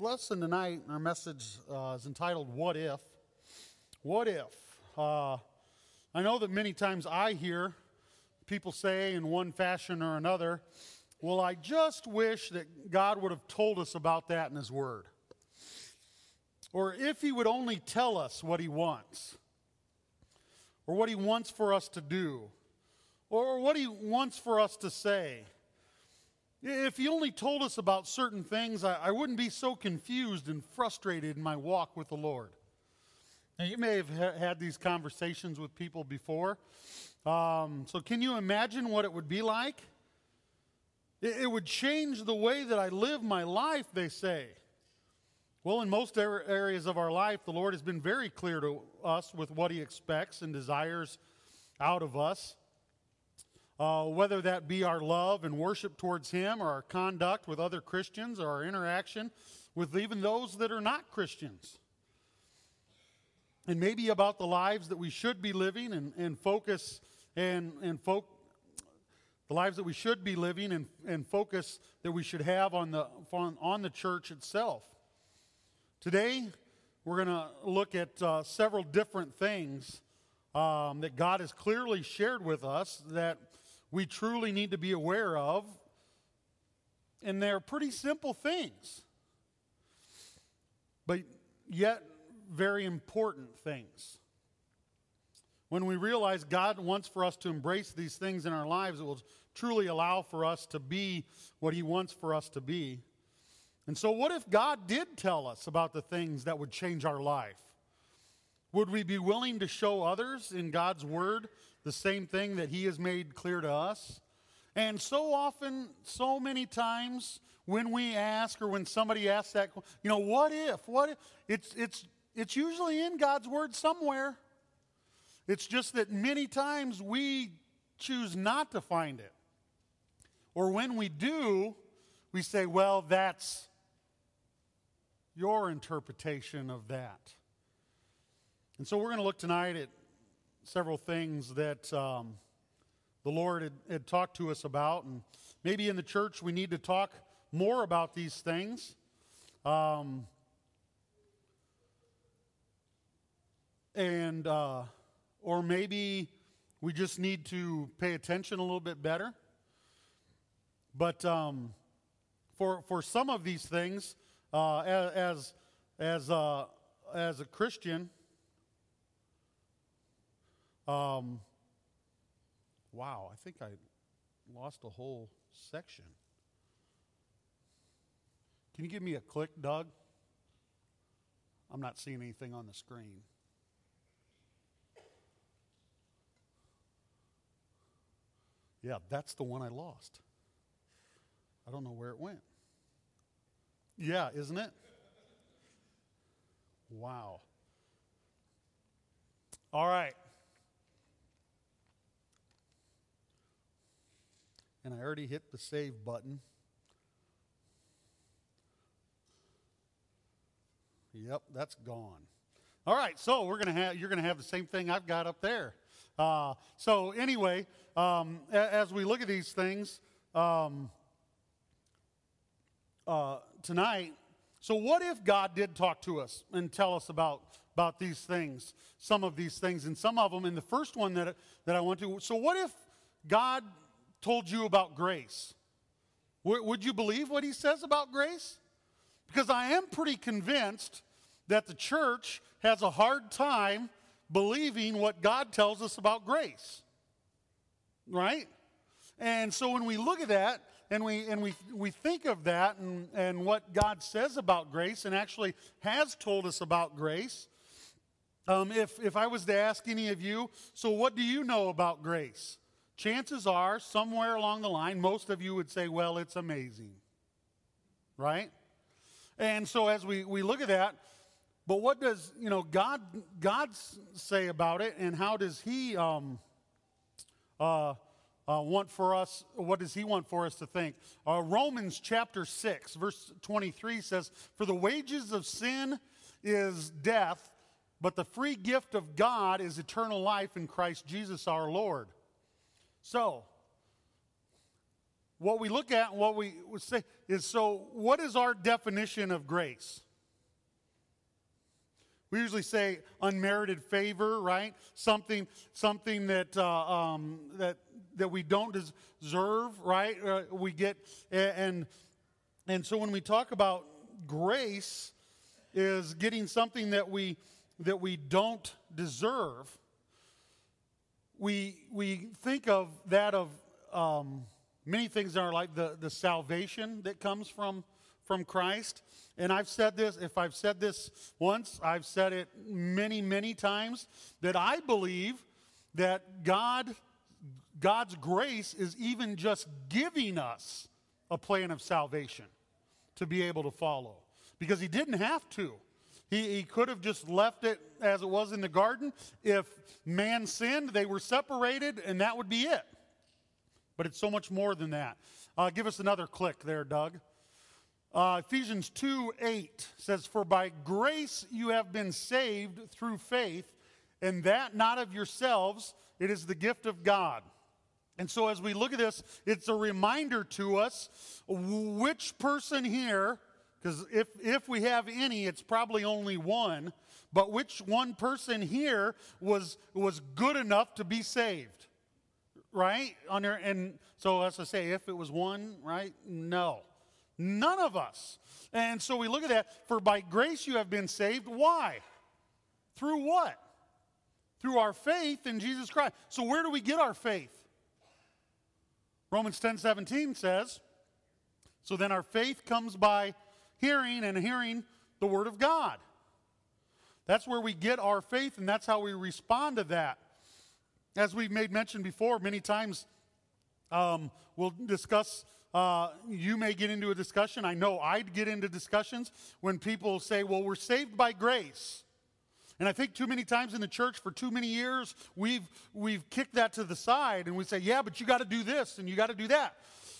lesson tonight, our message is entitled, What If? What if? I know that many times I hear people say in one fashion or another, well, I just wish that God would have told us about that in His Word. Or if He would only tell us what He wants. Or what He wants for us to do. Or what He wants for us to say. If He only told us about certain things, I wouldn't be so confused and frustrated in my walk with the Lord. Now, you may have had these conversations with people before. So can you imagine what it would be like? It would change the way that I live my life, they say. Well, in most areas of our life, the Lord has been very clear to us with what He expects and desires out of us. Whether that be our love and worship towards Him, or our conduct with other Christians, or our interaction with even those that are not Christians. And maybe about the lives that we should be living and focus the lives that we should be living and focus that we should have on the church itself. Today, we're going to look at several different things that God has clearly shared with us that we truly need to be aware of, and they're pretty simple things, but yet very important things. When we realize God wants for us to embrace these things in our lives, it will truly allow for us to be what He wants for us to be. And so what if God did tell us about the things that would change our life? Would we be willing to show others in God's Word the same thing that He has made clear to us? And so often, so many times, when we ask or when somebody asks that, what if? It's usually in God's Word somewhere. It's just that many times we choose not to find it. Or when we do, we say, well, that's your interpretation of that. And so we're going to look tonight at several things that the Lord had talked to us about. And maybe in the church we need to talk more about these things. Or maybe we just need to pay attention a little bit better. But for some of these things, as a Christian, wow, I think I lost a whole section. Can you give me a click, Doug? I'm not seeing anything on the screen. Yeah, that's the one I lost. I don't know where it went. Yeah, isn't it? Wow. All right. And I already hit the save button. Yep, that's gone. All right, so you're gonna have the same thing I've got up there. So anyway, as we look at these things tonight, so what if God did talk to us and tell us about these things, some of these things, and some of them, and the first one that I want to, so what if God told you about grace? Would you believe what He says about grace? Because I am pretty convinced that the church has a hard time believing what God tells us about grace. Right? And so when we look at that, and we think of that and what God says about grace and actually has told us about grace, if I was to ask any of you, so what do you know about grace? Chances are, somewhere along the line, most of you would say, well, it's amazing. Right? And so as we look at that, but what does God say about it, and how does He want for us? What does He want for us to think? Romans chapter 6, verse 23 says, "For the wages of sin is death, but the free gift of God is eternal life in Christ Jesus our Lord." So, what we look at and what we would say is, so what is our definition of grace? We usually say unmerited favor, right? Something that that we don't deserve, right? We get, and so when we talk about grace, is getting something that we don't deserve. We think of that of many things in our life, the salvation that comes from Christ. And I've said this, if I've said this once, I've said it many, many times, that I believe that God's grace is even just giving us a plan of salvation to be able to follow. Because he didn't have to. He could have just left it as it was in the garden. If man sinned, they were separated, and that would be it. But it's so much more than that. Give us another click there, Doug. Ephesians 2:8 says, "For by grace you have been saved through faith, and that not of yourselves, it is the gift of God." And so as we look at this, it's a reminder to us which person here, because if we have any, it's probably only one, but which one person here was good enough to be saved, right? And so as I say, if it was one, right? No. None of us. And so we look at that. For by grace you have been saved. Why? Through what? Through our faith in Jesus Christ. So where do we get our faith? Romans 10:17 says, "So then our faith comes by hearing, and hearing the word of God." That's where we get our faith, and that's how we respond to that. As we've made mention before, many times we'll discuss. You may get into a discussion. I know I'd get into discussions when people say, well, we're saved by grace. And I think too many times in the church for too many years, we've kicked that to the side and we say, yeah, but you got to do this and you got to do that.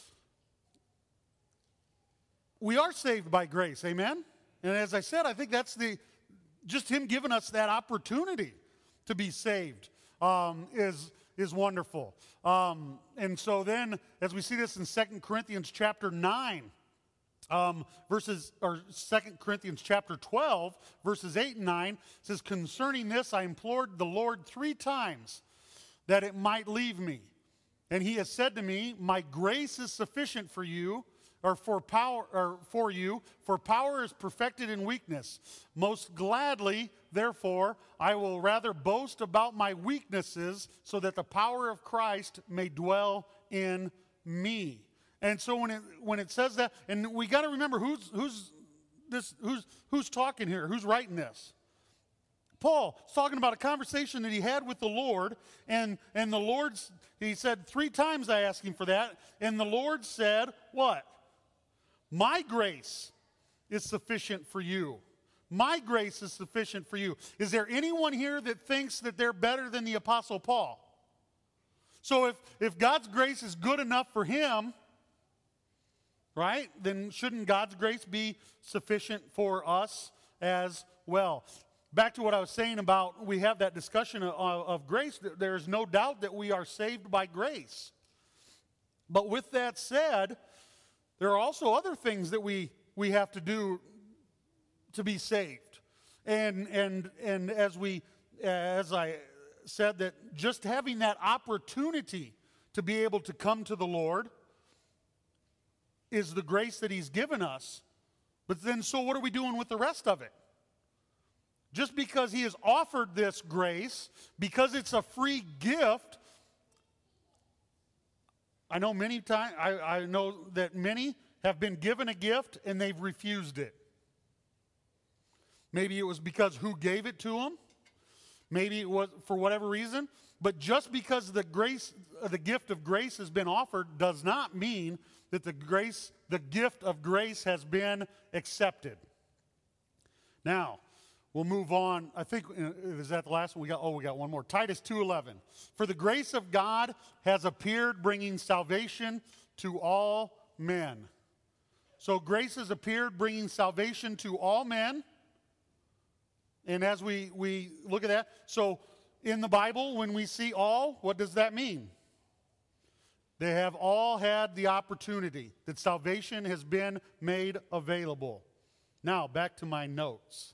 We are saved by grace, amen? And as I said, I think that's just him giving us that opportunity to be saved is wonderful. And so then, as we see this in 2 Corinthians chapter 9, 2 Corinthians chapter 12, verses 8 and 9, says, "Concerning this I implored the Lord 3 times that it might leave me. And he has said to me, my grace is sufficient for you, for you, for power is perfected in weakness. Most gladly, therefore, I will rather boast about my weaknesses, so that the power of Christ may dwell in me." And so when it says that, and we got to remember who's talking here, who's writing this. Paul is talking about a conversation that he had with the Lord, and he said 3 times I asked him for that, and the Lord said, what? My grace is sufficient for you. My grace is sufficient for you. Is there anyone here that thinks that they're better than the Apostle Paul? So if God's grace is good enough for him, right, then shouldn't God's grace be sufficient for us as well? Back to what I was saying about we have that discussion of grace. There is no doubt that we are saved by grace. But with that said, there are also other things that we have to do to be saved. And as I said, that just having that opportunity to be able to come to the Lord is the grace that he's given us. But then, so what are we doing with the rest of it? Just because he has offered this grace, because it's a free gift, I know I know that many have been given a gift and they've refused it. Maybe it was because who gave it to them. Maybe it was for whatever reason. But just because the gift of grace has been offered does not mean that the gift of grace has been accepted. Now, we'll move on. I think, is that the last one? We got one more. Titus 2:11. "For the grace of God has appeared, bringing salvation to all men." So grace has appeared, bringing salvation to all men. And as we look at that, so in the Bible, when we see all, what does that mean? They have all had the opportunity that salvation has been made available. Now, back to my notes.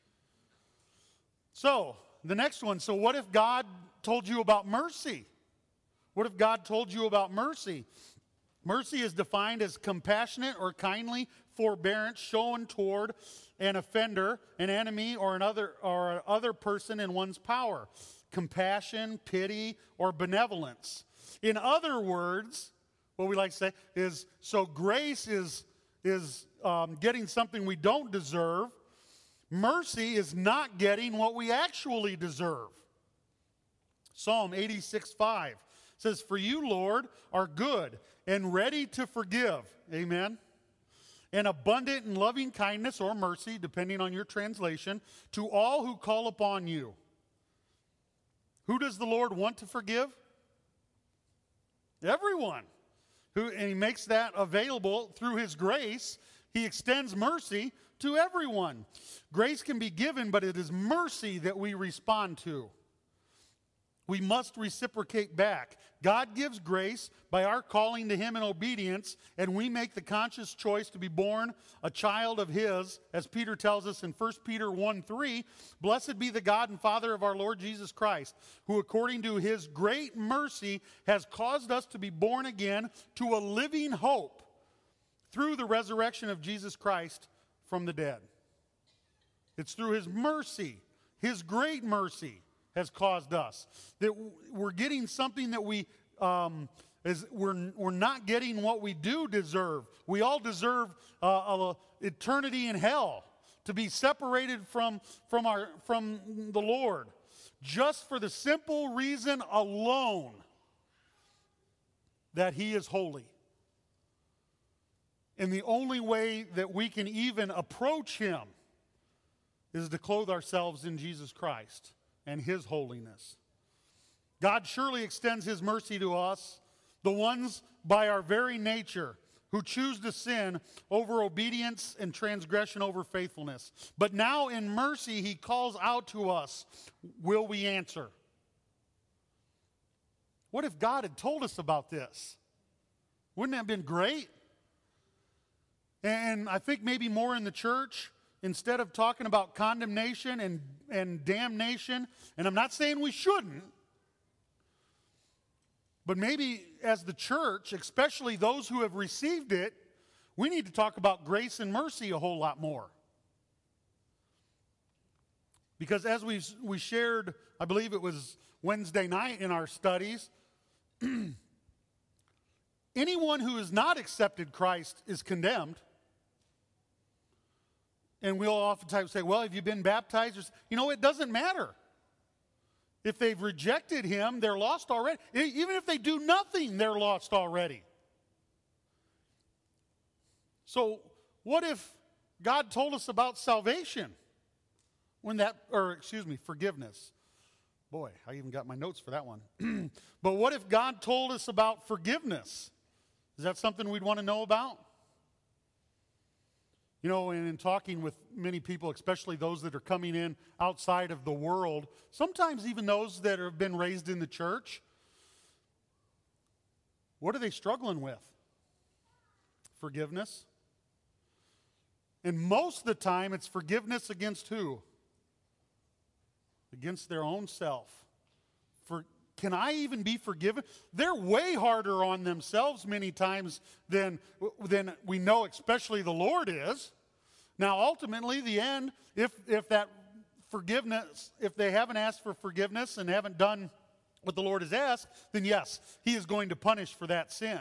So, the next one. So what if God told you about mercy? What if God told you about mercy? Mercy is defined as compassionate or kindly forbearance shown toward an offender, an enemy, or other person in one's power. Compassion, pity, or benevolence. In other words, what we like to say is, so grace is getting something we don't deserve. Mercy is not getting what we actually deserve. Psalm 86:5 says, "For you, Lord, are good and ready to forgive." Amen. "And abundant in loving kindness," or mercy, depending on your translation, "to all who call upon you." Who does the Lord want to forgive? Everyone. And he makes that available through his grace. He extends mercy to everyone. Grace can be given, but it is mercy that we respond to. We must reciprocate back. God gives grace by our calling to him in obedience, and we make the conscious choice to be born a child of his, as Peter tells us in 1 Peter 1:3, "Blessed be the God and Father of our Lord Jesus Christ, who according to his great mercy has caused us to be born again to a living hope through the resurrection of Jesus Christ from the dead." It's through his mercy, his great mercy, has caused us that we're getting something that we're not getting what we do deserve. We all deserve eternity in hell, to be separated from the Lord, just for the simple reason alone that he is holy. And the only way that we can even approach him is to clothe ourselves in Jesus Christ and his holiness. God surely extends his mercy to us, the ones by our very nature who choose to sin over obedience and transgression over faithfulness. But now in mercy he calls out to us. Will we answer? What if God had told us about this? Wouldn't that have been great? And I think maybe more in the church, instead of talking about condemnation and damnation, and I'm not saying we shouldn't, but maybe as the church, especially those who have received it, we need to talk about grace and mercy a whole lot more. Because as we shared, I believe it was Wednesday night in our studies, anyone who has not accepted Christ is condemned. And we'll oftentimes say, well, have you been baptized? It doesn't matter. If they've rejected him, they're lost already. Even if they do nothing, they're lost already. So what if God told us about salvation? Forgiveness. Boy, I even got my notes for that one. But what if God told us about forgiveness? Is that something we'd want to know about? And in talking with many people, especially those that are coming in outside of the world, sometimes even those that have been raised in the church, what are they struggling with? Forgiveness. And most of the time, it's forgiveness against who? Against their own self. Can I even be forgiven? They're way harder on themselves many times than we know, especially the Lord is. Now, ultimately, the end, if that forgiveness, if they haven't asked for forgiveness and haven't done what the Lord has asked, then yes, he is going to punish for that sin.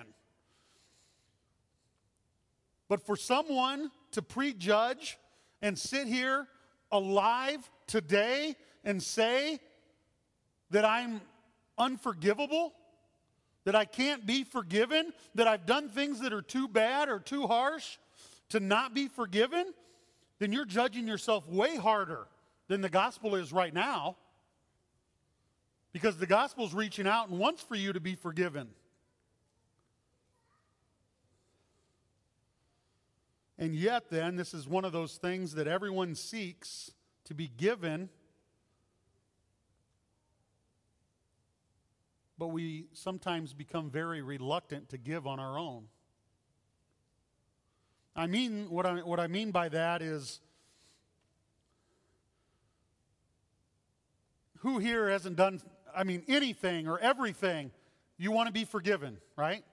But for someone to prejudge and sit here alive today and say that I'm unforgivable, that I can't be forgiven, that I've done things that are too bad or too harsh to not be forgiven, then you're judging yourself way harder than the gospel is right now, because the gospel is reaching out and wants for you to be forgiven. And yet then, this is one of those things that everyone seeks to be given, but we sometimes become very reluctant to give on our own. I mean, what I mean by that is, who here hasn't done, anything or everything you want to be forgiven, right?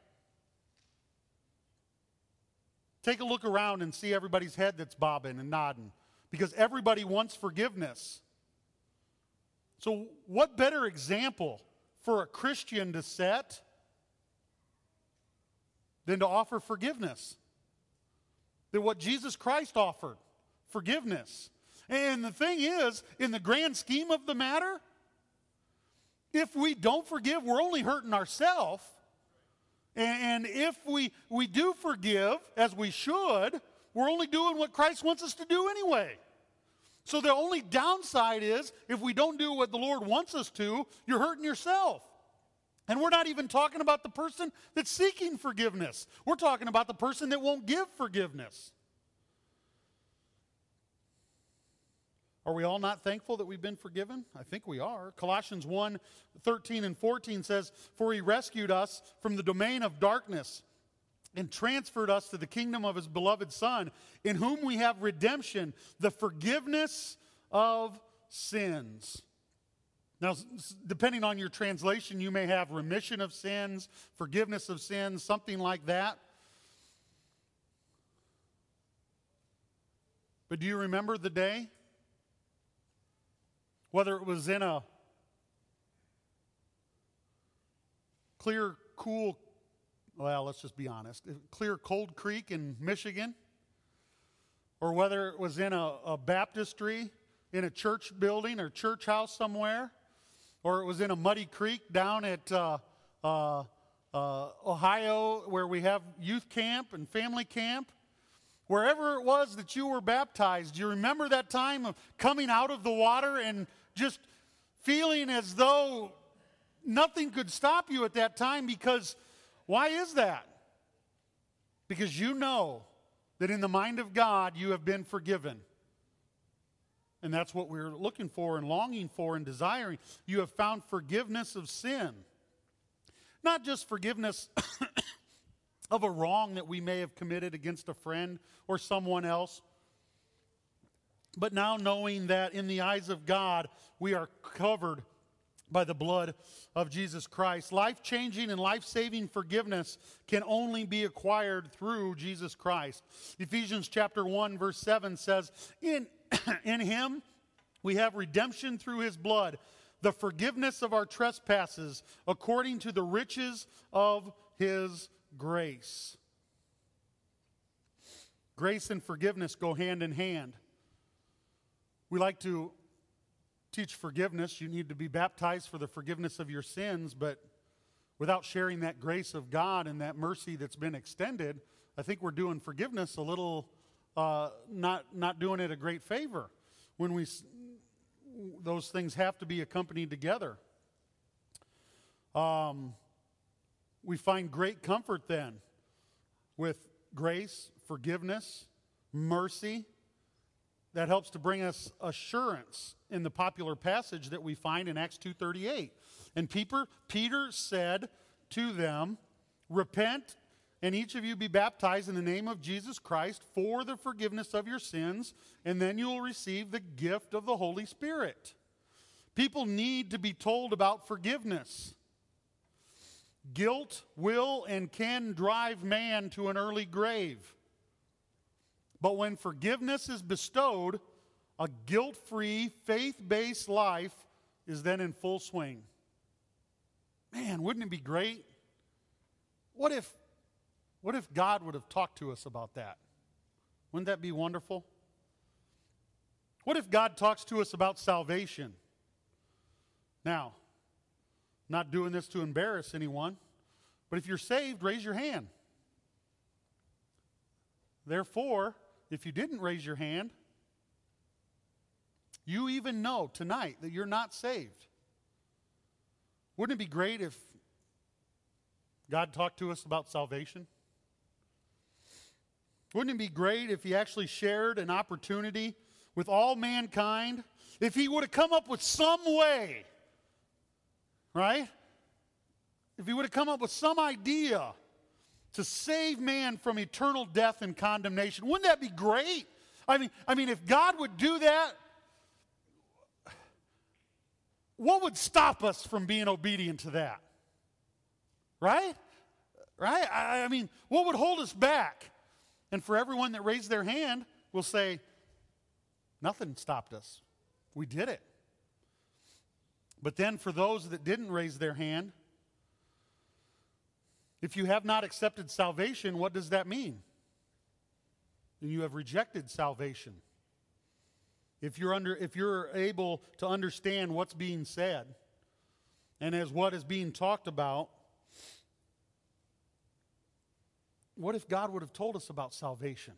Take a look around and see everybody's head that's bobbing and nodding, because everybody wants forgiveness. So what better example for a Christian to set than to offer forgiveness? Than what Jesus Christ offered, forgiveness. And the thing is, in the grand scheme of the matter, if we don't forgive, we're only hurting ourselves. And if we do forgive, as we should, we're only doing what Christ wants us to do anyway. So the only downside is, if we don't do what the Lord wants us to, you're hurting yourself. And we're not even talking about the person that's seeking forgiveness. We're talking about the person that won't give forgiveness. Are we all not thankful that we've been forgiven? I think we are. Colossians 1:13 and 14 says, "For he rescued us from the domain of darkness and transferred us to the kingdom of his beloved Son, in whom we have redemption, the forgiveness of sins." Now, depending on your translation, you may have remission of sins, forgiveness of sins, something like that. But do you remember the day? Whether it was in a clear, cool, well, let's just be honest, clear, cold creek in Michigan, or whether it was in a baptistry, in a church building or church house somewhere, or it was in a muddy creek down at Ohio, where we have youth camp and family camp. Wherever it was that you were baptized, do you remember that time of coming out of the water and just feeling as though nothing could stop you at that time? Because why is that? Because you know that in the mind of God you have been forgiven. And that's what we're looking for and longing for and desiring. You have found forgiveness of sin. Not just forgiveness of a wrong that we may have committed against a friend or someone else, but now knowing that in the eyes of God, we are covered by the blood of Jesus Christ. Life-changing and life-saving forgiveness can only be acquired through Jesus Christ. Ephesians chapter 1, verse 7 says, In him we have redemption through his blood, the forgiveness of our trespasses, according to the riches of his grace. Grace and forgiveness go hand in hand. We like to teach forgiveness. You need to be baptized for the forgiveness of your sins, but without sharing that grace of God and that mercy that's been extended, I think we're doing forgiveness a little, not doing it a great favor. When those things have to be accompanied together. We find great comfort then with grace, forgiveness, mercy. That helps to bring us assurance in the popular passage that we find in Acts 2:38. And Peter said to them, "Repent, and each of you be baptized in the name of Jesus Christ for the forgiveness of your sins, and then you will receive the gift of the Holy Spirit." People need to be told about forgiveness. Guilt will and can drive man to an early grave. But when forgiveness is bestowed, a guilt-free, faith-based life is then in full swing. Man, wouldn't it be great? What if God would have talked to us about that? Wouldn't that be wonderful? What if God talks to us about salvation? Now, not doing this to embarrass anyone, but if you're saved, raise your hand. Therefore, if you didn't raise your hand, you even know tonight that you're not saved. Wouldn't it be great if God talked to us about salvation? Wouldn't it be great if he actually shared an opportunity with all mankind? If he would have come up with some way, right, if he would have come up with some idea to save man from eternal death and condemnation, wouldn't that be great? I mean, if God would do that, what would stop us from being obedient to that? Right? Right? I mean, what would hold us back? And for everyone that raised their hand, we'll say, nothing stopped us. We did it. But then for those that didn't raise their hand, if you have not accepted salvation, what does that mean? Then you have rejected salvation. If you're able to understand what's being said and as what is being talked about, what if God would have told us about salvation?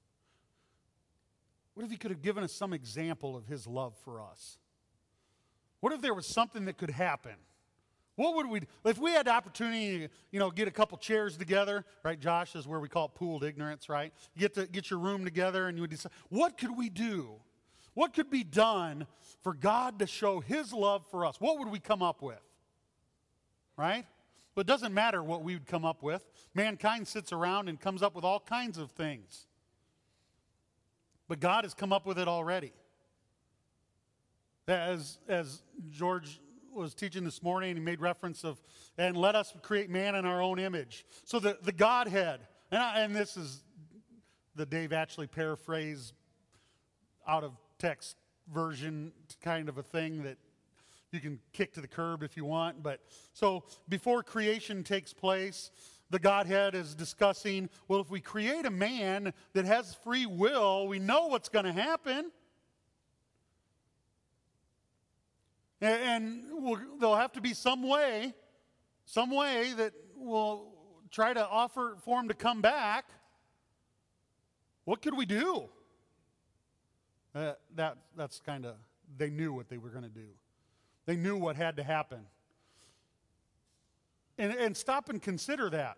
What if he could have given us some example of his love for us? What if there was something that could happen? What would we do? If we had the opportunity to, get a couple chairs together, right? Josh is where we call it pooled ignorance, right? You get your room together and you would decide, what could we do? What could be done for God to show his love for us? What would we come up with? Right? But it doesn't matter what we would come up with. Mankind sits around and comes up with all kinds of things. But God has come up with it already. As George was teaching this morning, he made reference of, and let us create man in our own image. So the Godhead, and this is the Dave Atchley paraphrase out of text version kind of a thing that you can kick to the curb if you want. But so before creation takes place, the Godhead is discussing, well, if we create a man that has free will, we know what's going to happen. And there'll have to be some way that we'll try to offer for him to come back. What could we do? That's kind of, they knew what they were going to do. They knew what had to happen. And stop and consider that.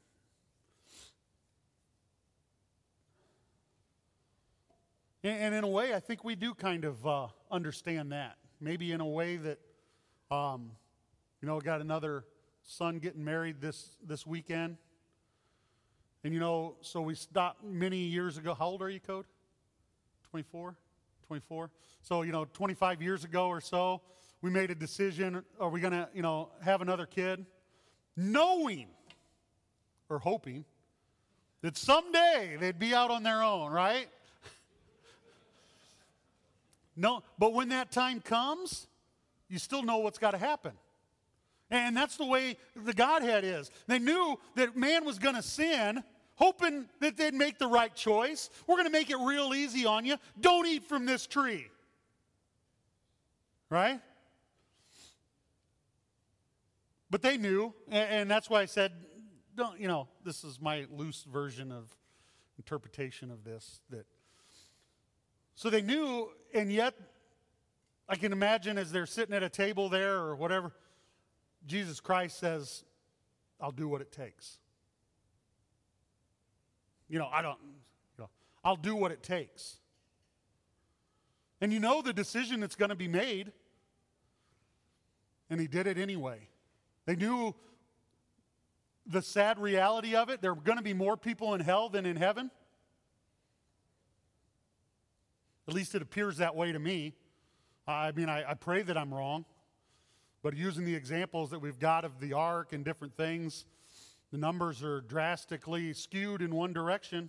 And in a way, I think we do kind of understand that. Maybe in a way that, got another son getting married this weekend. And, so we stopped many years ago. How old are you, Code? 24? 24? So, 25 years ago or so, we made a decision, are we going to, have another kid? Knowing or hoping that someday they'd be out on their own, right? No, but when that time comes, you still know what's got to happen. And that's the way the Godhead is. They knew that man was going to sin, hoping that they'd make the right choice. We're going to make it real easy on you. Don't eat from this tree. Right? But they knew, and that's why I said, this is my loose version of interpretation of this. So they knew, and yet, I can imagine as they're sitting at a table there or whatever, Jesus Christ says, I'll do what it takes. I'll do what it takes. And the decision that's going to be made, and he did it anyway. They knew the sad reality of it. There were going to be more people in hell than in heaven. At least it appears that way to me. I pray that I'm wrong. But using the examples that we've got of the ark and different things, the numbers are drastically skewed in one direction.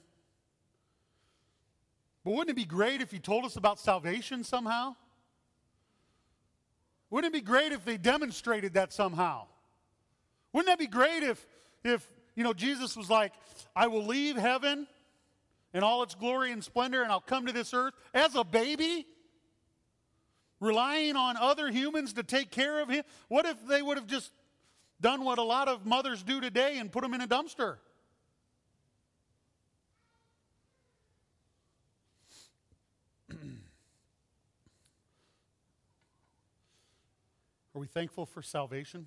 But wouldn't it be great if he told us about salvation somehow? Wouldn't it be great if they demonstrated that somehow? Wouldn't that be great if Jesus was like, I will leave heaven in all its glory and splendor, and I'll come to this earth as a baby, relying on other humans to take care of him? What if they would have just done what a lot of mothers do today and put him in a dumpster? Are we thankful for salvation?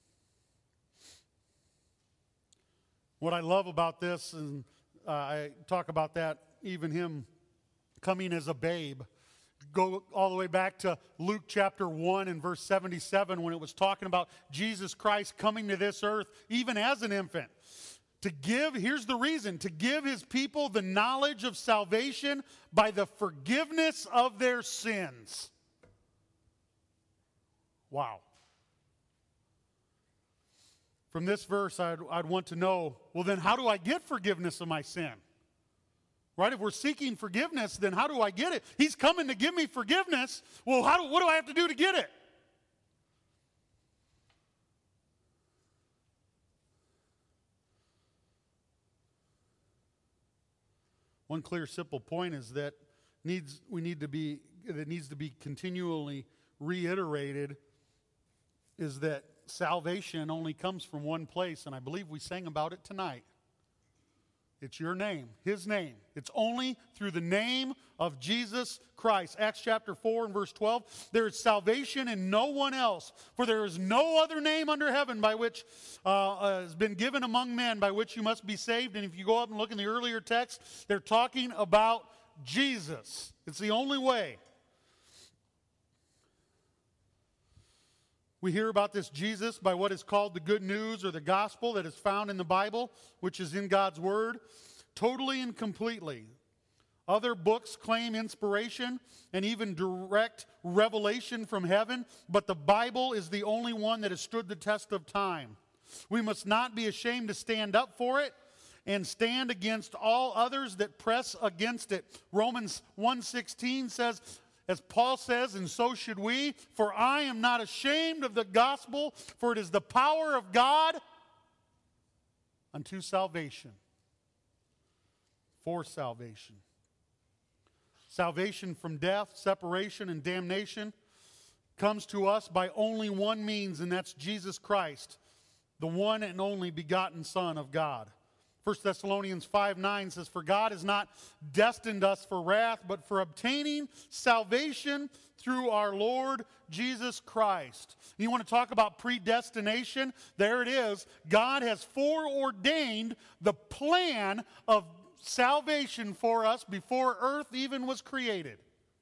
What I love about this, and I talk about that, even him coming as a babe, Go all the way back to Luke chapter 1 and verse 77 when it was talking about Jesus Christ coming to this earth even as an infant. To give, here's the reason, to give his people the knowledge of salvation by the forgiveness of their sins. Wow. From this verse, I'd want to know, well, then how do I get forgiveness of my sin? Right? If we're seeking forgiveness, then how do I get it? He's coming to give me forgiveness. Well, what do I have to do to get it? One clear, simple point is that needs to be continually reiterated is that salvation only comes from one place, and I believe we sang about it tonight. It's your name, his name. It's only through the name of Jesus Christ. Acts chapter 4 and verse 12. There is salvation in no one else, for there is no other name under heaven by which has been given among men by which you must be saved. And if you go up and look in the earlier text, they're talking about Jesus. It's the only way. We hear about this Jesus by what is called the good news or the gospel that is found in the Bible, which is in God's word, totally and completely. Other books claim inspiration and even direct revelation from heaven, but the Bible is the only one that has stood the test of time. We must not be ashamed to stand up for it and stand against all others that press against it. Romans 1:16 says, as Paul says, and so should we, for I am not ashamed of the gospel, for it is the power of God unto salvation. For salvation. Salvation from death, separation, and damnation comes to us by only one means, and that's Jesus Christ, the one and only begotten Son of God. 1 Thessalonians 5:9 says, for God has not destined us for wrath, but for obtaining salvation through our Lord Jesus Christ. You want to talk about predestination? There it is. God has foreordained the plan of salvation for us before earth even was created.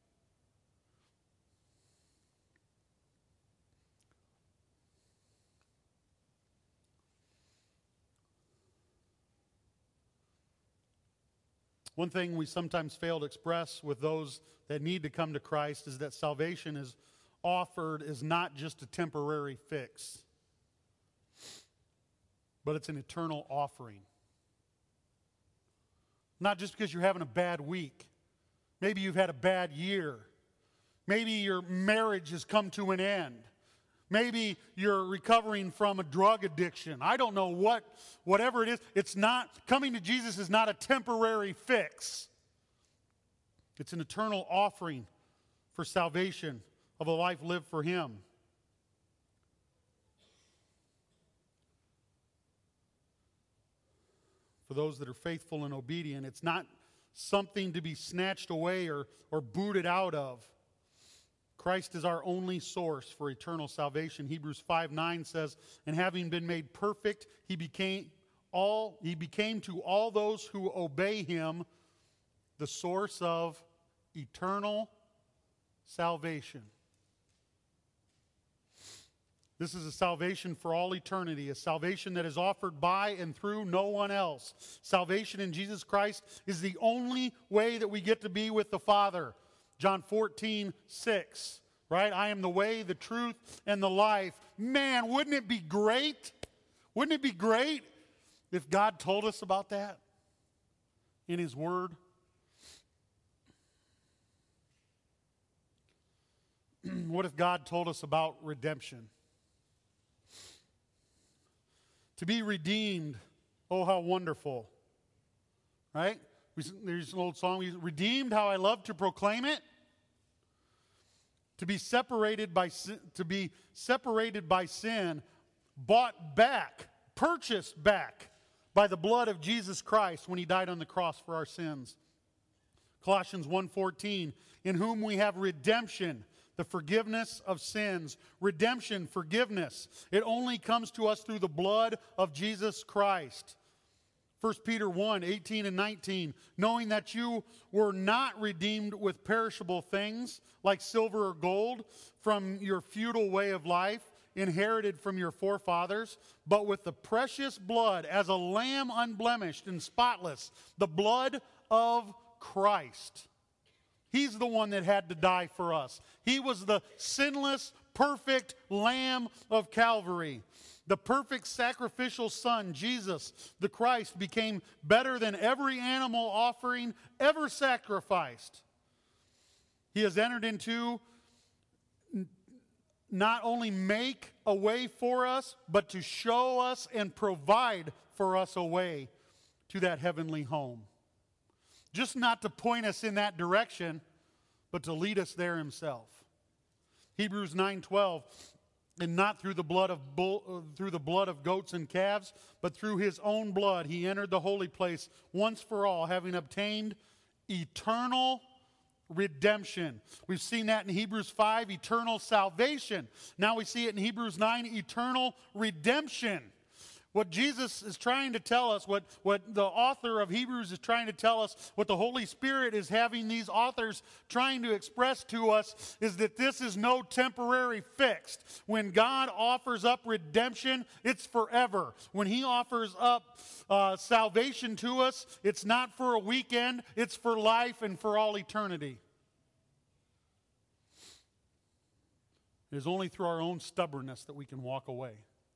One thing we sometimes fail to express with those that need to come to Christ is that salvation is offered is not just a temporary fix, but it's an eternal offering. Not just because you're having a bad week. Maybe you've had a bad year. Maybe your marriage has come to an end. Maybe you're recovering from a drug addiction. I don't know whatever it is. It's not, coming to Jesus is not a temporary fix. It's an eternal offering for salvation of a life lived for Him. For those that are faithful and obedient, it's not something to be snatched away or booted out of. Christ is our only source for eternal salvation. Hebrews 5:9 says, and having been made perfect, he became to all those who obey him the source of eternal salvation. This is a salvation for all eternity, a salvation that is offered by and through no one else. Salvation in Jesus Christ is the only way that we get to be with the Father. John 14:6, right? I am the way, the truth, and the life. Man, wouldn't it be great? Wouldn't it be great if God told us about that in His Word? What if God told us about redemption? To be redeemed, oh, how wonderful. Right? There's an old song, redeemed, how I love to proclaim it. To be separated by sin, bought back, purchased back by the blood of Jesus Christ when He died on the cross for our sins. Colossians 1:14, in whom we have redemption, the forgiveness of sins. Redemption, forgiveness. It only comes to us through the blood of Jesus Christ. 1 Peter 1, 18 and 19, knowing that you were not redeemed with perishable things like silver or gold from your futile way of life, inherited from your forefathers, but with the precious blood as a lamb unblemished and spotless, the blood of Christ. He's the one that had to die for us. He was the sinless, perfect Lamb of Calvary. The perfect sacrificial Son, Jesus, the Christ, became better than every animal offering ever sacrificed. He has entered into not only make a way for us, but to show us and provide for us a way to that heavenly home. Just not to point us in that direction, but to lead us there himself. Hebrews 9:12, and not through the blood of goats and calves, but through his own blood he entered the holy place once for all, having obtained eternal redemption. We've seen that in Hebrews 5, eternal salvation. Now we see it in Hebrews 9, eternal redemption. What Jesus is trying to tell us, what the author of Hebrews is trying to tell us, what the Holy Spirit is having these authors trying to express to us, is that this is no temporary fix. When God offers up redemption, it's forever. When he offers up salvation to us, it's not for a weekend, it's for life and for all eternity. It is only through our own stubbornness that we can walk away.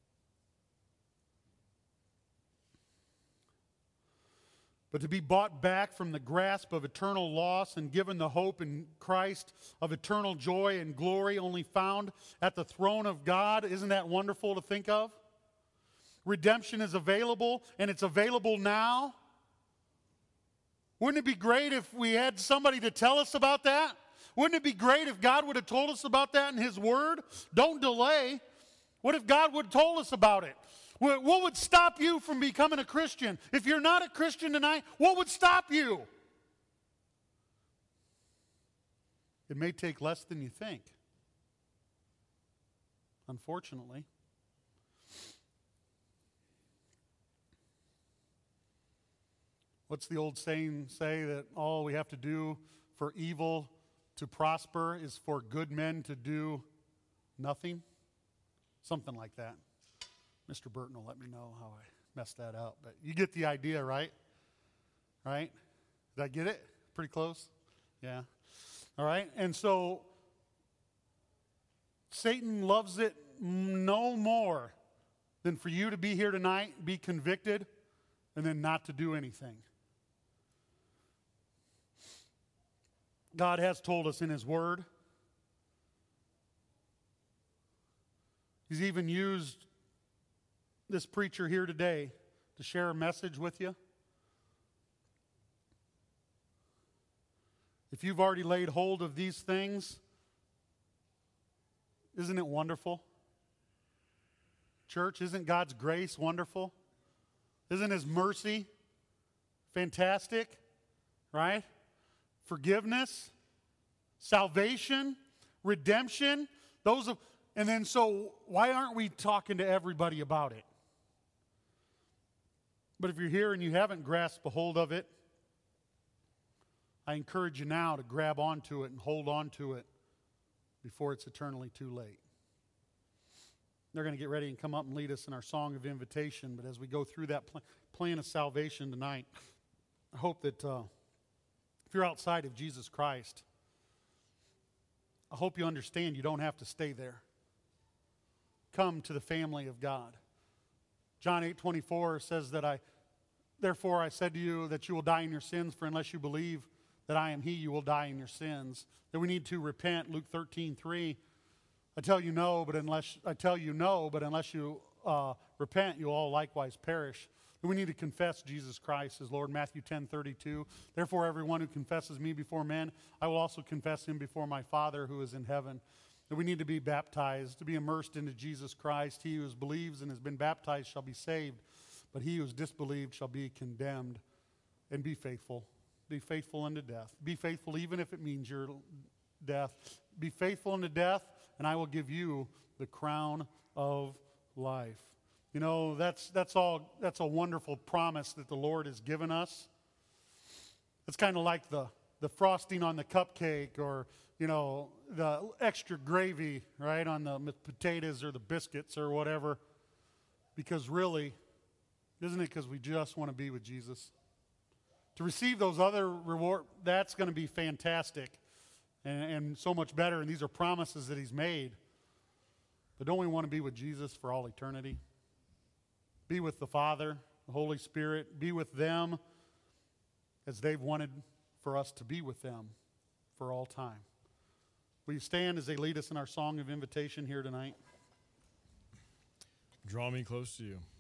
But to be bought back from the grasp of eternal loss and given the hope in Christ of eternal joy and glory only found at the throne of God, isn't that wonderful to think of? Redemption is available, and it's available now. Wouldn't it be great if we had somebody to tell us about that? Wouldn't it be great if God would have told us about that in his word? Don't delay. What if God would have told us about it? What would stop you from becoming a Christian? If you're not a Christian tonight, what would stop you? It may take less than you think, unfortunately. What's the old saying say that all we have to do for evil to prosper is for good men to do nothing? Something like that. Mr. Burton will let me know how I messed that up. But you get the idea, right? Right? Did I get it? Pretty close? Yeah. All right. And so Satan loves it no more than for you to be here tonight, be convicted, and then not to do anything. God has told us in his word. He's even used this preacher here today to share a message with you. If you've already laid hold of these things, isn't it wonderful? Church, isn't God's grace wonderful? Isn't his mercy fantastic? Right? Forgiveness, salvation, redemption, and then so why aren't we talking to everybody about it? But if you're here and you haven't grasped a hold of it, I encourage you now to grab onto it and hold on to it before it's eternally too late. They're going to get ready and come up and lead us in our song of invitation. But as we go through that plan of salvation tonight, I hope that if you're outside of Jesus Christ, I hope you understand you don't have to stay there. Come to the family of God. John 8:24 says that therefore I said to you that you will die in your sins, for unless you believe that I am he, you will die in your sins. That we need to repent. Luke 13:3. I tell you no, but unless you repent, you'll all likewise perish. That we need to confess Jesus Christ as Lord. Matthew 10:32. Therefore everyone who confesses me before men, I will also confess him before my Father who is in heaven. That we need to be baptized, to be immersed into Jesus Christ. He who believes and has been baptized shall be saved, but he who is disbelieved shall be condemned. And be faithful. Be faithful unto death. Be faithful even if it means your death. Be faithful unto death, and I will give you the crown of life. You know, that's a wonderful promise that the Lord has given us. It's kind of like the frosting on the cupcake, or, you know, the extra gravy, right, on the potatoes or the biscuits or whatever. Because really, isn't it because we just want to be with Jesus? To receive those other reward, that's going to be fantastic and so much better. And these are promises that he's made. But don't we want to be with Jesus for all eternity? Be with the Father, the Holy Spirit. Be with them as they've wanted for us to be with them for all time. Will you stand as they lead us in our song of invitation here tonight? Draw me close to you.